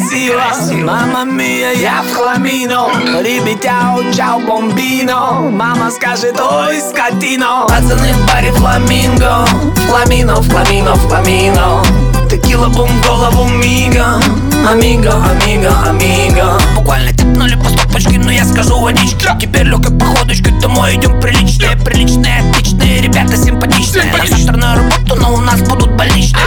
красиво. Мама мия, я в хламино. Ребятя, чао, бомбино. Мама скажет, ой, скотино. Пацаны в баре фламинго. Фламино, фламино, фламино. Текила, бум, голову мига. Амиго, амиго, амиго. Буквально тяпнули по стопочке, но я скажу водички. Теперь легкой походочкой домой идем приличные. Приличные, отличные, ребята симпатичные. На завтра на работу, но у нас будут больничные.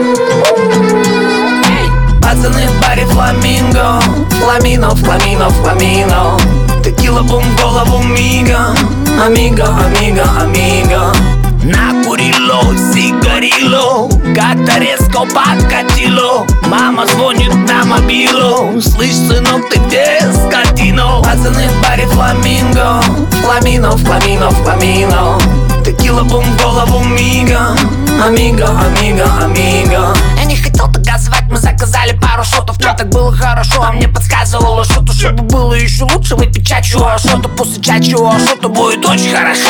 Пацаны в баре фламинго. Фламино, фламино, фламино. Текила, бум, голову мига. Амиго, амиго, амиго. Накурило, сигарило, как-то резко подкатило. Мама звонит на мобилу. Слышь, сынок, ты где, скотино? Пацаны в баре фламинго. Фламино, фламино, фламино. Текила, бум, голову мига. Амиго, амиго, амиго. Я не хотел так газовать, мы заказали пару шотов. Мне так было хорошо, а мне подсказывало что-то. Чтобы было еще лучше, выпить чачу, а что-то после чачу, а что-то будет очень хорошо.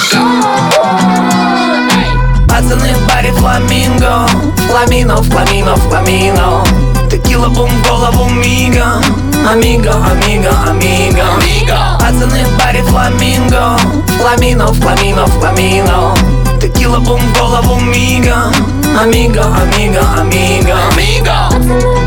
Пацаны в баре фламинго. Фламино, фламино, фламино. Текила, бум, голову мига. Амиго, амиго, амиго. Пацаны в баре фламинго. Фламино, фламино, фламино. Текила, бум, голову мига. Амиго, амиго, амиго.